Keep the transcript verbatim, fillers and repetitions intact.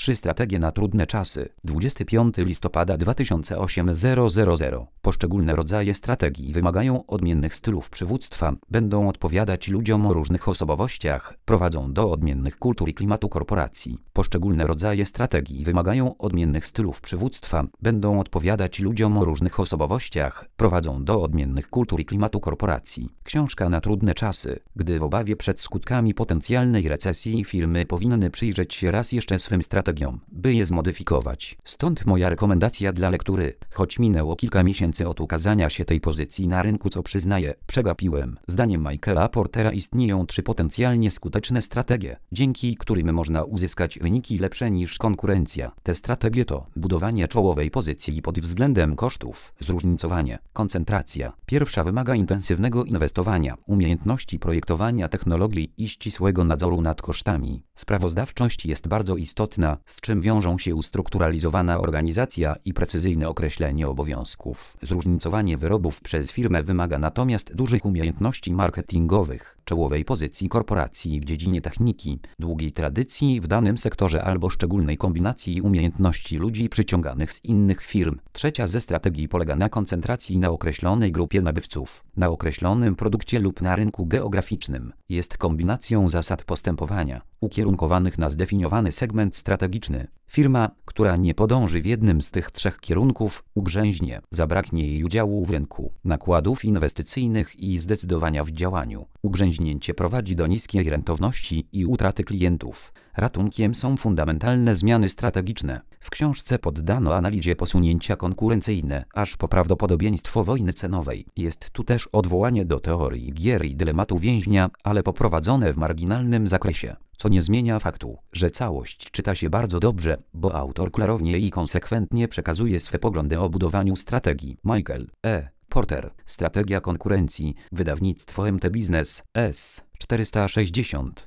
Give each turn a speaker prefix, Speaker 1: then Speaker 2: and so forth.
Speaker 1: Trzy strategie na trudne czasy. dwudziestego piątego listopada dwa tysiące osiemnastego. Poszczególne rodzaje strategii wymagają odmiennych stylów przywództwa, będą odpowiadać ludziom o różnych osobowościach, prowadzą do odmiennych kultur i klimatu korporacji. Poszczególne rodzaje strategii wymagają odmiennych stylów przywództwa, będą odpowiadać ludziom o różnych osobowościach, prowadzą do odmiennych kultur i klimatu korporacji. Książka na trudne czasy. Gdy w obawie przed skutkami potencjalnej recesji firmy powinny przyjrzeć się raz jeszcze swym strategiom, by je zmodyfikować. Stąd moja rekomendacja dla lektury. Choć minęło kilka miesięcy od ukazania się tej pozycji na rynku, co przyznaję, przegapiłem. Zdaniem Michaela Portera istnieją trzy potencjalnie skuteczne strategie, dzięki którym można uzyskać wyniki lepsze niż konkurencja. Te strategie to budowanie czołowej pozycji pod względem kosztów, zróżnicowanie, koncentracja. Pierwsza wymaga intensywnego inwestowania, umiejętności projektowania technologii i ścisłego nadzoru nad kosztami. Sprawozdawczość jest bardzo istotna, z czym wiążą się ustrukturalizowana organizacja i precyzyjne określenie obowiązków. Zróżnicowanie wyrobów przez firmę wymaga natomiast dużych umiejętności marketingowych, czołowej pozycji korporacji w dziedzinie techniki, długiej tradycji w danym sektorze albo szczególnej kombinacji umiejętności ludzi przyciąganych z innych firm. Trzecia ze strategii polega na koncentracji na określonej grupie nabywców, na określonym produkcie lub na rynku geograficznym. Jest kombinacją zasad postępowania, ukierunkowanych na zdefiniowany segment strategiczny. Firma, która nie podąży w jednym z tych trzech kierunków, ugrzęźnie, zabraknie jej udziału w rynku, nakładów inwestycyjnych i zdecydowania w działaniu. Ugrzęźnięcie prowadzi do niskiej rentowności i utraty klientów. Ratunkiem są fundamentalne zmiany strategiczne. W książce poddano analizie posunięcia konkurencyjne, aż po prawdopodobieństwo wojny cenowej. Jest tu też odwołanie do teorii gier i dylematu więźnia, ale poprowadzone w marginalnym zakresie. Co nie zmienia faktu, że całość czyta się bardzo dobrze, bo autor klarownie i konsekwentnie przekazuje swe poglądy o budowaniu strategii. Michael E. Porter. Strategia konkurencji. Wydawnictwo M T Business S. czterysta sześćdziesiąt.